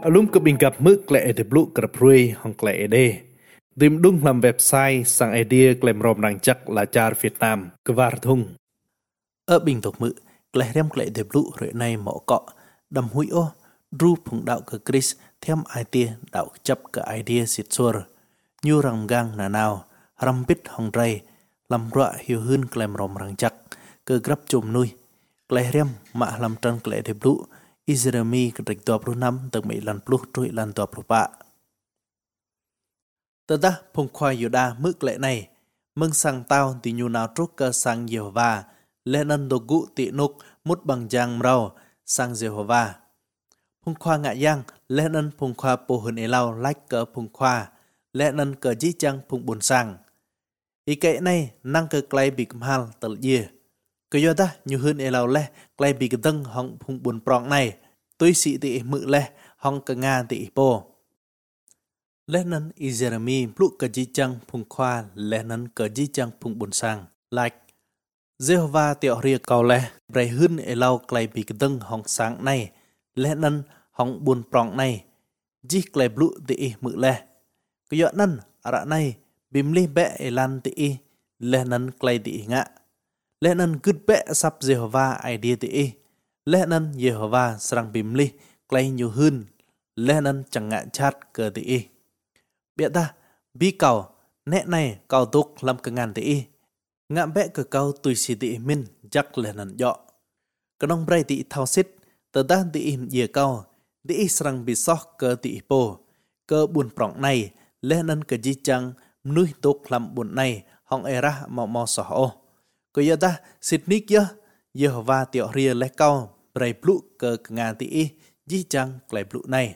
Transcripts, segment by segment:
Alum ke bingkap mực lệ để blue cập ruồi hong lệ đê. Tìm đúng làm website sang idea klem rom năng chắc là char Việt Nam cơ var thung. Ở bình tục mực lệ rem lệ để blue rồi này mỏ cọ đầm hủy ô ru phụng đạo cơ Chris thêm idea đạo chấp cơ idea xịt xua như răng gang nà nào ram bít hong ray làm rọa hiểu hơn klem rom năng chắc cơ grab chùm nuôi lệ rem mạ làm trăng lệ để blue Izrami kedik 26 tầng 70 trôi lan 24. Tata phong khoa Yoda mức lệ này mừng sang tao thì nhu nào trúc cơ sang Jehovah lệ nân đồ gụ tị nục mút bằng giang mrao sang Jehovah. Phong khoa ngạ giang lệ nân phong khoa bồ hồn lao lách cỡ phong khoa lệ nân cỡ dí chăng phong buồn sang. Ý kệ này năng cơ clay bị cầm hal tờ dìa. Cơ do ta như hơn lao lệ clay bị cầm tân hong phong buồn prong này tôi sĩ tị mự lệ hong cơ nga tị bồ. Lẽ nân Jeremy blue cờ dí chăng phung khoa lẽ nân cờ dí chăng phung buồn sang like Jehovah tiểu ria cầu lẽ bày hơn lao clay bị tân hong sáng này lẽ nân hong buồn prong này dí clay blue tị mự lệ cơ do nân ara này bìm li bẹ lan tị lẽ nân clay tị ngạ lẽ nân good bẹ sắp Jehovah idea tị lẽ nân Jehovah sang bìm li clay nhiều hơn lẽ nân chẳng ngạ chát cờ tị bịa ta bi cầu nét này cầu tục làm cơ ngàn tị ngạ bẹ cờ cầu tùy xì tị min chắc lẽ nân dọ cơ nông bray tị thao xít tờ ta tị dìa cầu tị sang bị sóc cờ tị bồ cơ buồn prong này lẽ nân cờ di chăng nuôi tục làm buồn này hong era mò sỏ ô cơ giờ ta xịt nick nhá Jehovah tiểu ria lẽ cao bray blue cơ ngàn tị di chăng clay blue này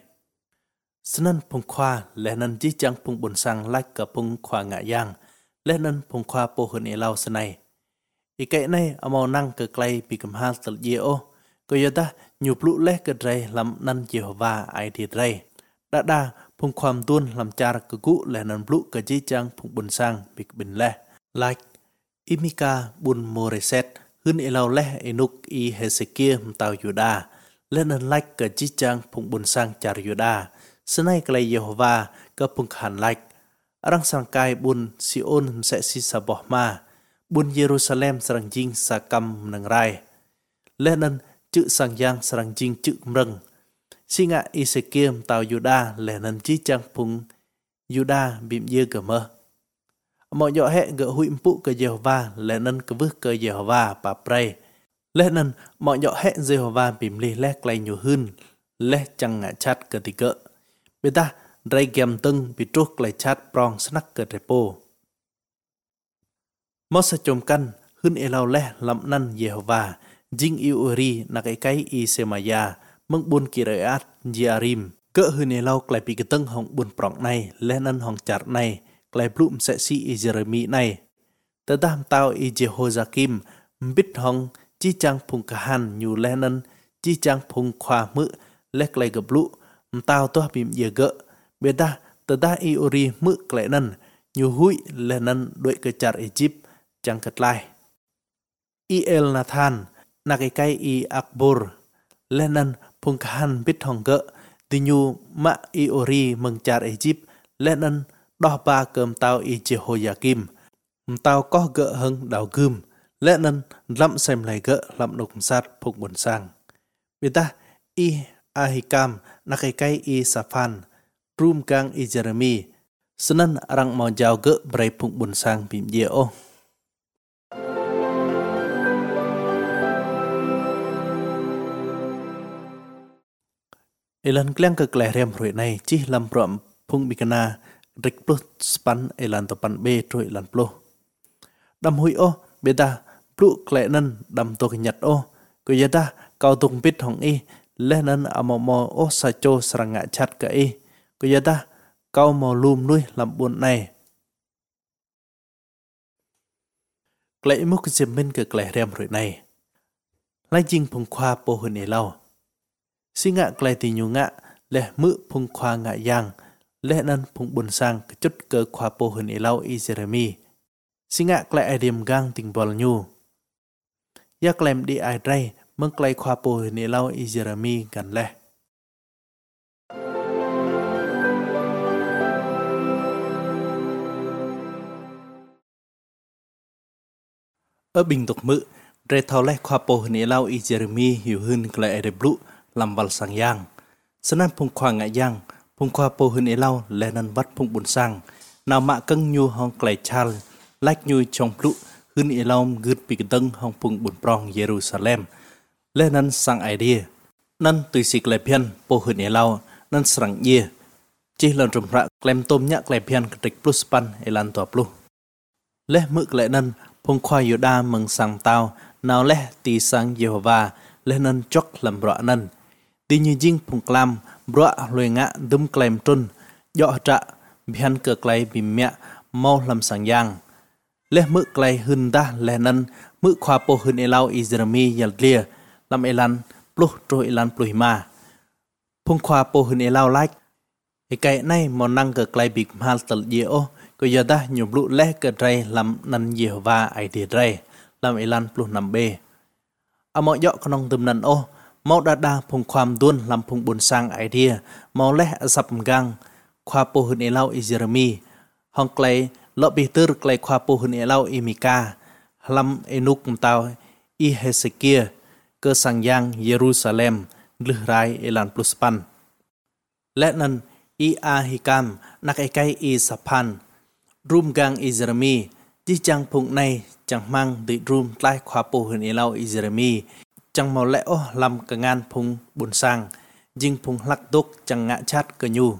sân phong khoa lẽ nân di chăng phong buồn sang lách cờ phong khoa ngạ giang lẽ nân phong khoa bồ hơn lao sân này ý kệ này màu năng cờ clay bị cầm hal tờ dìa ô cơ giờ ta nhiều blue lẽ cờ dray làm nân Jehovah ai thì dray đã phong khoam tuôn làm cha cờ cũ lẽ nân blue cờ di chăng phong buồn sang bị bình lẽ like Imika bun moreset hơn lao lẽ enuk i Hezekiah tàu Juda lẽ nân lách cờ di chăng phong buồn sang char Juda senai kelai Jehovah ke pungkhan like arang sangkai bun Sion sẽ si saboh ma bun Jerusalem sarang jing sakam nang rai lenan chữ sang giang sarang jing chữ mreng singa Ezekiel tàu Juda lenan chi chang pung Juda bim ye ke mơ mọi nhọ hệ gỡ hụi pu ke Jehovah lenan ke vước ke Jehovah pa pray lenan mọi nhọ hệ Jehovah bim li lek lay nhiều hơn le chang ngạ chat ke tikợ beta ray gem tưng bị trúc lại chat prong snack ke repo mosa chom kan hun elau le lam nan Jehovah jing iuri na cái Isemaya mong bun kireat Jearim cỡ hun elau lại bị cái tưng hong bun prong này le nan hong chart này lại plum sẽ si Jeremy này ta tam tao i Jehoiakim bít hong chi chang phung kahan nyu le nan chi chang phung khoa mự lek lại gặp lũ tao toa bìm ye gỡ beta tata iori mự lệ nân nhiều hụi lệ nân đội cơ char Egypt chẳng cật lai El Nathan na cái i Akbor lệ nân phung kahan bít hong gỡ thì nhu ma iori mừng char Egypt lệ nân đo ba cơm tao i Jehoiakim tao có gỡ hưng đào gươm lệ nân lắm xem lại gỡ lắm nục sát phung buồn sang beta i Ahikam na cái i Safan rum kang i Jeremy senan arang mau jauh ke berai phung buồn sang bim ye ô elan kleng ke klerem roi này chi lam prom phung bikana rik plus span elan topan be troi lan plo đam hui ô beta plu kle nan đam to nhặt ô ko yada kau tung pit hong i lẽ nên mo o sa cho sarang ngạ chat ka e ko yada kau mo lum nuôi làm buồn này klei muk zemin ke klei rem roi này lai jing phung khoa po hun e lau singa klei ti nyu ngạ lẽ mự phung khoa ngạ yang lẽ nên phung buồn sang ke chút cơ khoa po hun e lau i Jeremy singa klei idem gang ting bol nyu ya klem di ai drai mengklai khoa po ni lau i Jeremy kan leh ở bình tục mự rê thao lẽ khoa po hình lao y Jeremy hiểu hơn cái ede blue làm val sang yang sân ăn phung khoa ngại yang phung khoa po hình lao lẽ năn vắt phung buồn sang nào mạ căng nhu hong clay chal lách nhu trong blue hơn lao gửi bị tân hong phung buồn prong Jerusalem lẽ năn sang idea năn từ xịt lệ phiền po hình lao năn sang ye chỉ lần trùm rạ klem tôm nhạc lệ phiền trịch plus pan elan tòa plus lẽ mực lẽ năn phung khoa Yoda mừng sang tao nào lẽ tì sang Jehovah lẽ năn chok làm rõ năn tì như dinh phung clam rõ lùi ngã đâm klem trôn dọ trạ bihan cờ clay bị mẹ mau làm sang giang lẽ mực clay hơn ta lẽ năn mực khoa po hơn elau Jeremy yallia làm elan plus rồi elan plui ma phung khoa po hơn elau like cái này món năng cờ clay bị mal tận dễ có giờ ta nhiều lũ lẽ cờ trai làm năn nhiều và ai thì trai làm elan plus nằm bê à mọi dọ con ông tùm năn mau đa phùng khoam tuôn làm phùng buồn sang ai thì mau lẽ sập gang khoa po hơn elau Jeremy hong clay lọ bị tơ clay khoa po hơn elau Mika làm enuk tao Hezekiah cơ sang giang Jerusalem lư rai elan plus pan lẽ năn Ahikam nak kai Sapan room gang Jeremy chỉ chẳng phụng này chẳng mang tự room lại khóa po hơn elau Jeremy chẳng màu lẽ làm cả ngàn phụng buồn sang nhưng phụng lắc đốt chẳng ngã chát cơ nhu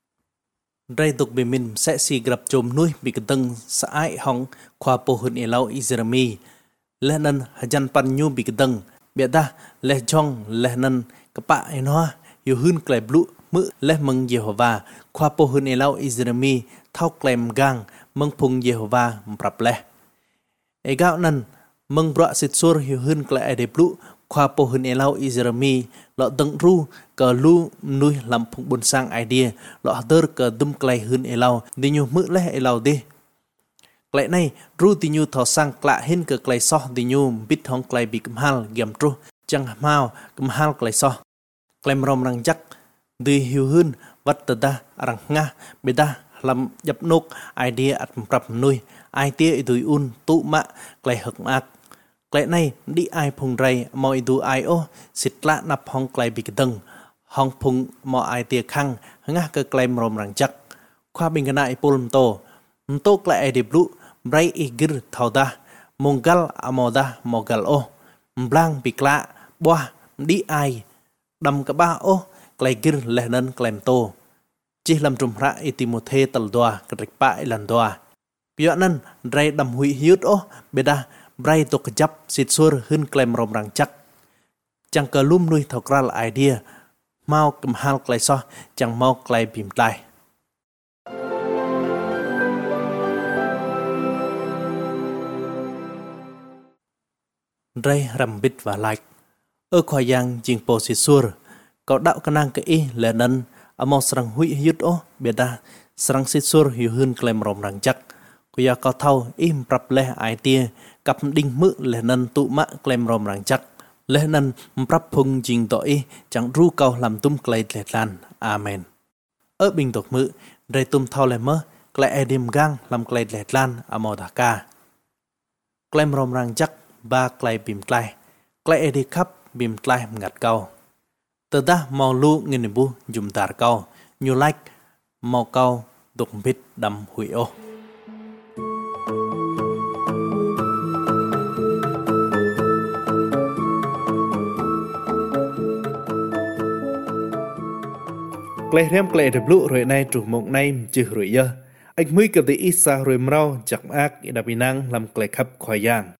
ray tục bị mình sẽ xì gặp chôm nuôi bị cái tầng sải hong khóa po hơn elau Jeremy lẽ nên hajan pan nhu bị cái tầng biết ta lẽ trong lẽ nên các bạn nó hiểu hơn cái blue mự lẽ mừng Jehovah khoa po hơn elau Jeremy thao klem gang mừng phung Jehovah mprap lẽ e gạo năn mừng bọa xịt sur hiểu hơn cái ede blue khoa po hơn elau Jeremy lọ tận ru cờ lu nuôi làm phung buồn sang idea lọ tơ cờ đâm clay hơn elau đi nhu mự lẽ elau đi clay này ru đi nhu thọ sang lạ hen cờ clay so đi nhu bít hong clay bị cầm hal gem tru chẳng mau cầm hal clay so klem rom răng chắc đi hiểu hơn vật ta răng nga beta làm dập nốt idea at prap nuôi idea tụi un tụ mạ clay hực ác clay này đi ai phùng ray mọi tụ ai xịt lạ nạp hong clay bị tầng hong phùng mọi idea khăng nga cơ clay rom răng chắc khoa bình cái polm to clay idea blue bray igir thau ta mongal amoda mogal blang bị lạ boa đi ai đâm cả ba clay gir leh nan claim to chỉ làm trùm ra Timothy tal doa cái bãi lần doa cái nan ray đâm hủy hiút beda ray to cái chấp xịt sur hơn claim rom răng chắc chẳng cờ lum nuôi thọc ra là idea mau cầm hal clay so chẳng mau clay bìm tay ray rầm bít và like ở khoa giang jing po xịt sur có đạo cái năng cái là nên amo sarang hui hiut beda sarang xịt sur hiểu hơn claim rom răng chắc có giờ có thâu im prap leh ai tia cặp đinh mự là nên tụ mạ claim rom răng chắc leh nên prap phung jing tội chẳng ru cầu làm tum clay lẹt lan amen ở bình tục mự ray tum thâu leh mơ clay edim gang làm clay lẹt lan amo dhaka claim rom răng chắc ba clay bìm clay edi khắp bìm clay ngặt cao từ ta màu lu nghìn bu dùng tạt cao như like màu cao đục bít đâm hủy clay rem clay de blue rồi nay chủ mộng nay chưa rồi giờ anh mới cầm tới ít xa rồi mau chặt ác đã bị năng làm clay khắp khỏi giang